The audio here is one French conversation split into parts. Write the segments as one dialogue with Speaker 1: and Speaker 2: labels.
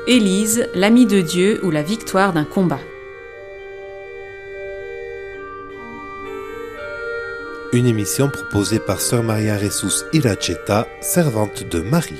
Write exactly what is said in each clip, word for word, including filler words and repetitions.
Speaker 1: Élise, l'ami de Dieu ou la victoire d'un combat.
Speaker 2: Une émission proposée par Sœur Maria Ressus Iracheta, servante de Marie.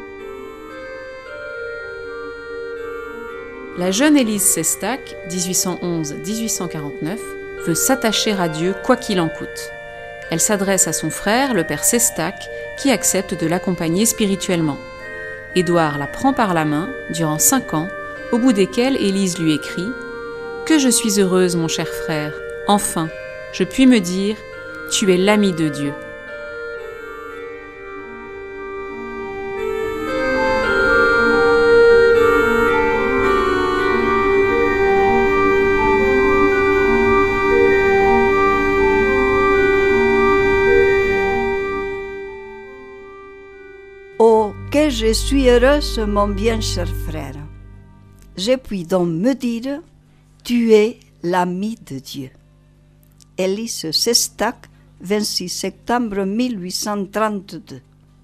Speaker 1: La jeune Élise Sestak, dix-huit cent onze à dix-huit cent quarante-neuf, veut s'attacher à Dieu quoi qu'il en coûte. Elle s'adresse à son frère, le père Sestak, qui accepte de l'accompagner spirituellement. Édouard la prend par la main durant cinq ans, au bout desquels Élise lui écrit « Que je suis heureuse, mon cher frère, enfin, je puis me dire, tu es l'ami de Dieu. »
Speaker 3: Oh, que je suis heureuse, mon bien cher frère. Je puis donc me dire, tu es l'ami de Dieu. Élise Sestak, vingt-six septembre mille huit cent trente-deux.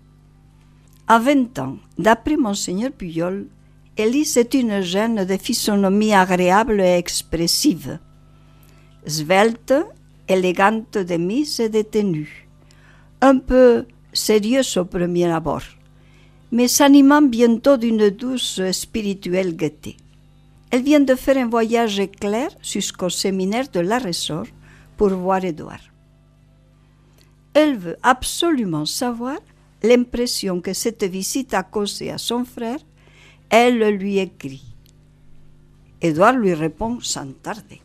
Speaker 3: À vingt ans, d'après Monseigneur Puyol, Élise est une jeune de physionomie agréable et expressive, svelte, élégante de mise et de tenue, un peu sérieuse au premier abord, mais s'animant bientôt d'une douce spirituelle gaieté. Elle vient de faire un voyage éclair jusqu'au séminaire de la Ressort pour voir Édouard. Elle veut absolument savoir l'impression que cette visite a causée à son frère. Elle lui écrit. Édouard lui répond sans tarder.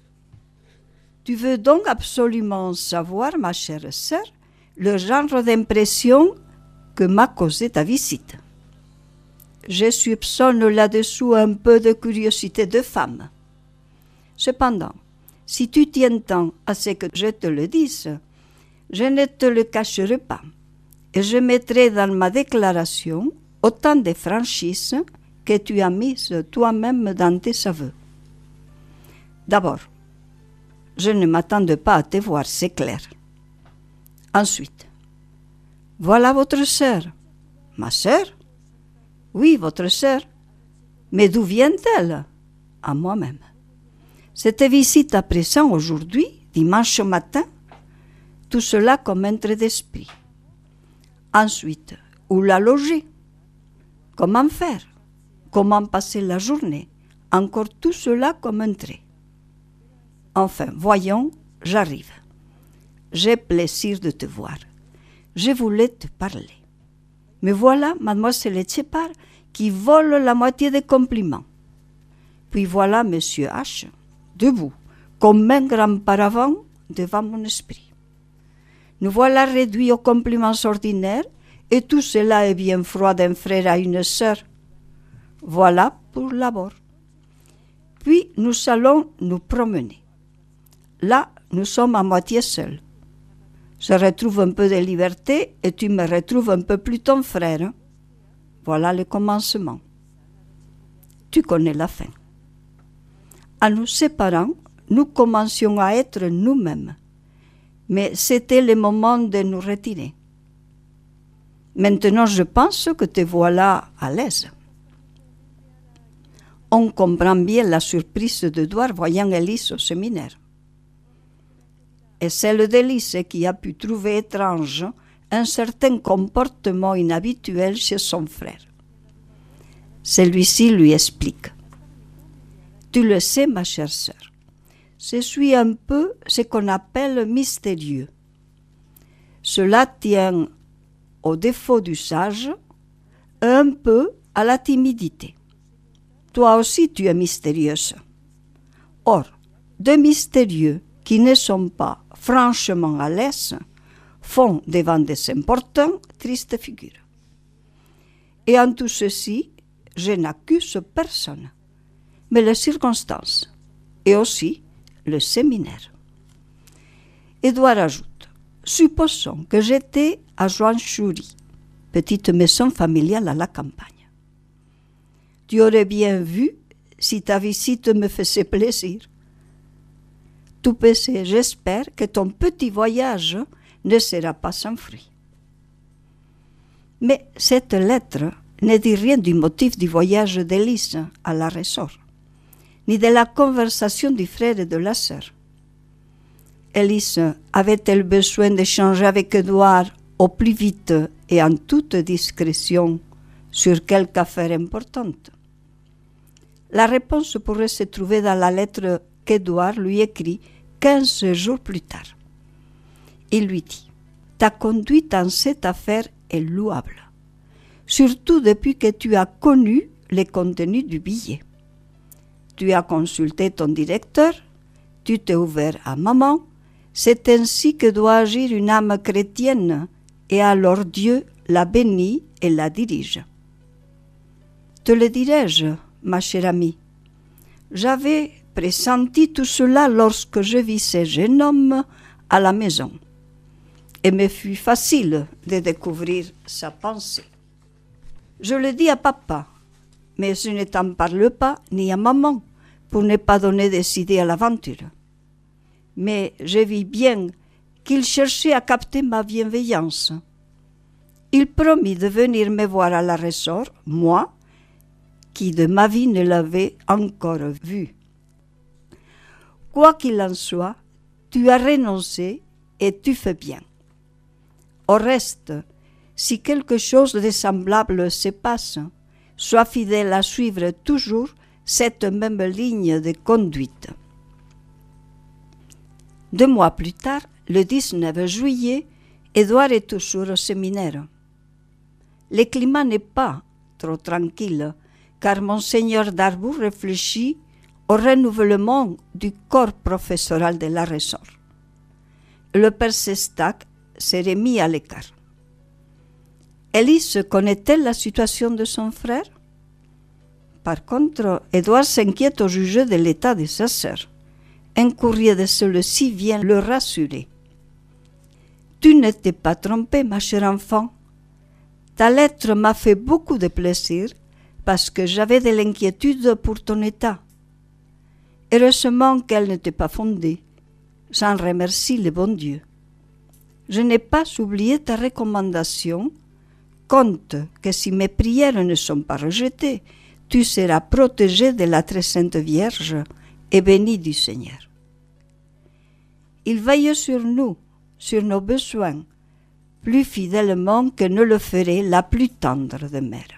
Speaker 3: Tu veux donc absolument savoir, ma chère sœur, le genre d'impression que m'a causé ta visite. Je soupçonne là-dessous un peu de curiosité de femme. Cependant, si tu tiens tant à ce que je te le dise, je ne te le cacherai pas, et je mettrai dans ma déclaration autant de franchise que tu as mise toi-même dans tes aveux. D'abord, je ne m'attendais pas à te voir, c'est clair. Ensuite, voilà votre sœur. Ma sœur? Oui, votre sœur. Mais d'où vient-elle? À moi-même. Cette visite à présent, aujourd'hui, dimanche matin, tout cela comme un trait d'esprit. Ensuite, où la loger? Comment faire? Comment passer la journée? Encore tout cela comme un trait. Enfin, voyons, j'arrive. J'ai plaisir de te voir. Je voulais te parler. Mais voilà mademoiselle Etchepar qui vole la moitié des compliments. Puis voilà monsieur H, debout, comme un grand paravent devant mon esprit. Nous voilà réduits aux compliments ordinaires, et tout cela est bien froid d'un frère à une sœur. Voilà pour l'abord. Puis nous allons nous promener. Là, nous sommes à moitié seuls. Je retrouve un peu de liberté et tu me retrouves un peu plus ton frère. Voilà le commencement. Tu connais la fin. En nous séparant, nous commencions à être nous-mêmes. Mais c'était le moment de nous retirer. Maintenant, je pense que te voilà à l'aise. On comprend bien la surprise d'Édouard voyant Élise au séminaire. Et celle d'Élise qui a pu trouver étrange un certain comportement inhabituel chez son frère. Celui-ci lui explique. Tu le sais, ma chère sœur, je suis un peu ce qu'on appelle mystérieux. Cela tient au défaut du sage, un peu à la timidité. Toi aussi, tu es mystérieuse. Or, deux mystérieux qui ne sont pas franchement à l'aise font devant des importants tristes figures. Et en tout ceci, je n'accuse personne, mais les circonstances et aussi le séminaire. Édouard ajoute, supposons que j'étais à Joinchoury, petite maison familiale à la campagne. Tu aurais bien vu si ta visite me faisait plaisir. Tout péché, j'espère que ton petit voyage ne sera pas sans fruit. Mais cette lettre ne dit rien du motif du voyage d'Élise à la Ressort, ni de la conversation du frère et de la sœur. Élise avait-elle besoin d'échanger avec Édouard au plus vite et en toute discrétion sur quelque affaire importante? La réponse pourrait se trouver dans la lettre qu'Édouard lui écrit quinze jours plus tard. Il lui dit « Ta conduite en cette affaire est louable, surtout depuis que tu as connu les contenus du billet. Tu as consulté ton directeur, tu t'es ouvert à maman, c'est ainsi que doit agir une âme chrétienne, et alors Dieu la bénit et la dirige. Te le dirai-je, ma chère amie, j'avais pressenti tout cela lorsque je vis ce jeune homme à la maison, et me fut facile de découvrir sa pensée. Je le dis à papa, mais je ne t'en parle pas ni à maman, pour ne pas donner des idées à l'aventure. Mais je vis bien qu'il cherchait à capter ma bienveillance. Il promit de venir me voir à la Ressort, moi, qui de ma vie ne l'avais encore vu. Quoi qu'il en soit, tu as renoncé et tu fais bien. Au reste, si quelque chose de semblable se passe, sois fidèle à suivre toujours cette même ligne de conduite. Deux mois plus tard, le dix-neuf juillet, Édouard est toujours au séminaire. Le climat n'est pas trop tranquille, car Monseigneur Darboux réfléchit au renouvellement du corps professoral de la Ressort. Le père Sestac s'est mis à l'écart. Élise connaît-elle la situation de son frère? Par contre, Édouard s'inquiète au sujet de l'état de sa sœur. Un courrier de celui-ci vient le rassurer. « Tu ne t'es pas trompé, ma chère enfant. Ta lettre m'a fait beaucoup de plaisir parce que j'avais de l'inquiétude pour ton état. Heureusement qu'elle n'était pas fondée. J'en remercie le bon Dieu. Je n'ai pas oublié ta recommandation. Compte que si mes prières ne sont pas rejetées, tu seras protégé de la très sainte Vierge et béni du Seigneur. Il veille sur nous, sur nos besoins, plus fidèlement que ne le ferait la plus tendre de mère.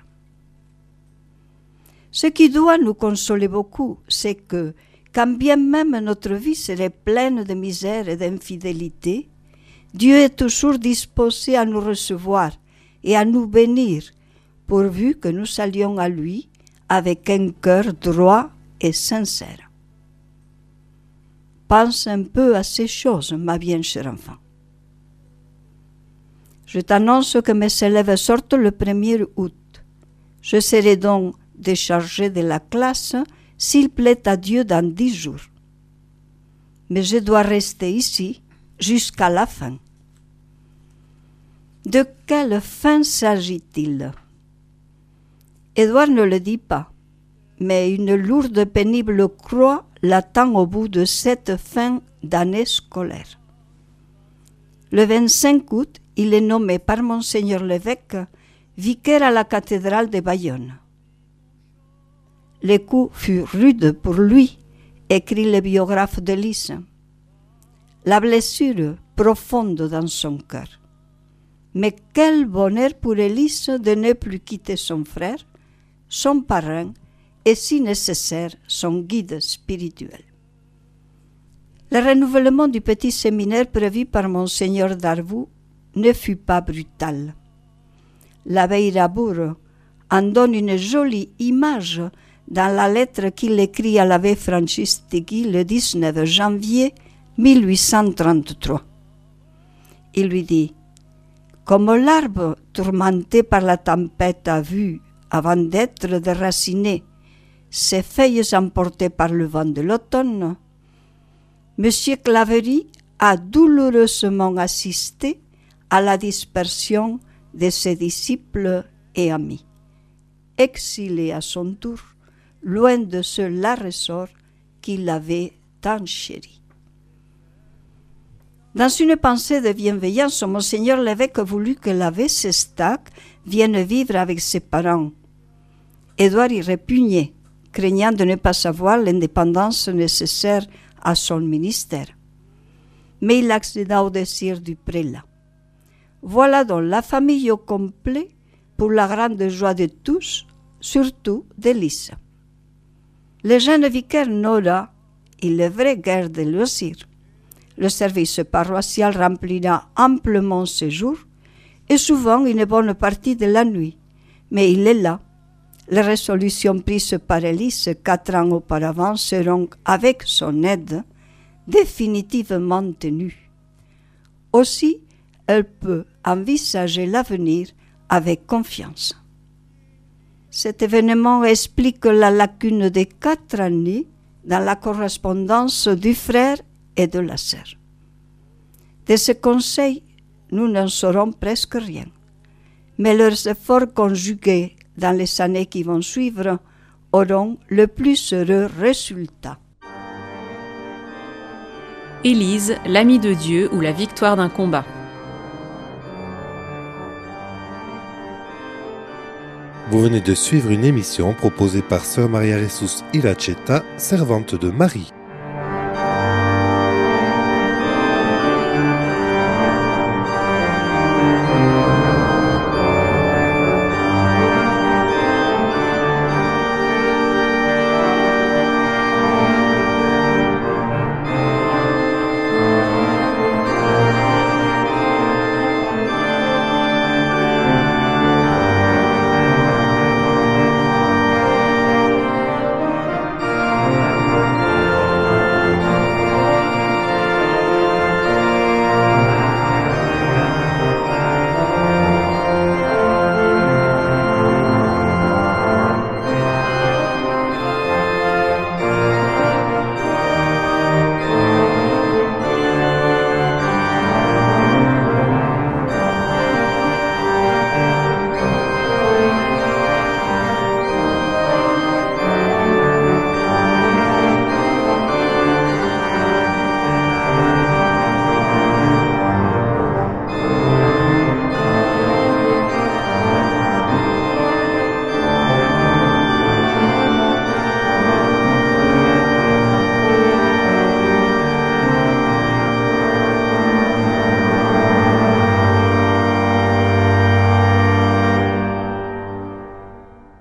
Speaker 3: Ce qui doit nous consoler beaucoup, c'est que, quand bien même notre vie serait pleine de misère et d'infidélité, Dieu est toujours disposé à nous recevoir et à nous bénir, pourvu que nous allions à lui avec un cœur droit et sincère. Pense un peu à ces choses, ma bien chère enfant. Je t'annonce que mes élèves sortent le premier août. Je serai donc déchargée de la classe, s'il plaît à Dieu, dans dix jours. Mais je dois rester ici jusqu'à la fin. De quelle fin s'agit-il? Édouard ne le dit pas, mais une lourde pénible croix l'attend au bout de cette fin d'année scolaire. Le vingt-cinq août, il est nommé par Monseigneur l'évêque vicaire à la cathédrale de Bayonne. Le coup fut rude pour lui, écrit le biographe d'Élise. La blessure profonde dans son cœur. Mais quel bonheur pour Élise de ne plus quitter son frère, son parrain et, si nécessaire, son guide spirituel. Le renouvellement du petit séminaire prévu par Monseigneur Darboux ne fut pas brutal. L'abbé Rabour en donne une jolie image dans la lettre qu'il écrit à l'abbé Francis Tigui le dix-neuf janvier mille huit cent trente-trois. Il lui dit « Comme l'arbre tourmenté par la tempête a vu, avant d'être déraciné, ses feuilles emportées par le vent de l'automne, M. Claverie a douloureusement assisté à la dispersion de ses disciples et amis, exilés à son tour, loin de ce la Ressort qu'il avait tant chéri. » Dans une pensée de bienveillance, Monseigneur l'évêque voulut que l'abbé Sestac vienne vivre avec ses parents. Édouard y répugnait, craignant de ne pas savoir l'indépendance nécessaire à son ministère. Mais il accéda au désir du prélat. Voilà donc la famille au complet pour la grande joie de tous, surtout d'Élise. Le jeune vicaire n'aura, il est vrai, guère de loisirs. Le service paroissial remplira amplement ses jours et souvent une bonne partie de la nuit. Mais il est là. Les résolutions prises par Élise quatre ans auparavant seront, avec son aide, définitivement tenues. Aussi, elle peut envisager l'avenir avec confiance. Cet événement explique la lacune des quatre années dans la correspondance du frère et de la sœur. De ce conseil, nous n'en saurons presque rien, mais leurs efforts conjugués dans les années qui vont suivre auront le plus heureux résultat.
Speaker 1: Élise, l'amie de Dieu ou la victoire d'un combat.
Speaker 2: Vous venez de suivre une émission proposée par Sœur Maria Jesus Iracheta, servante de Marie.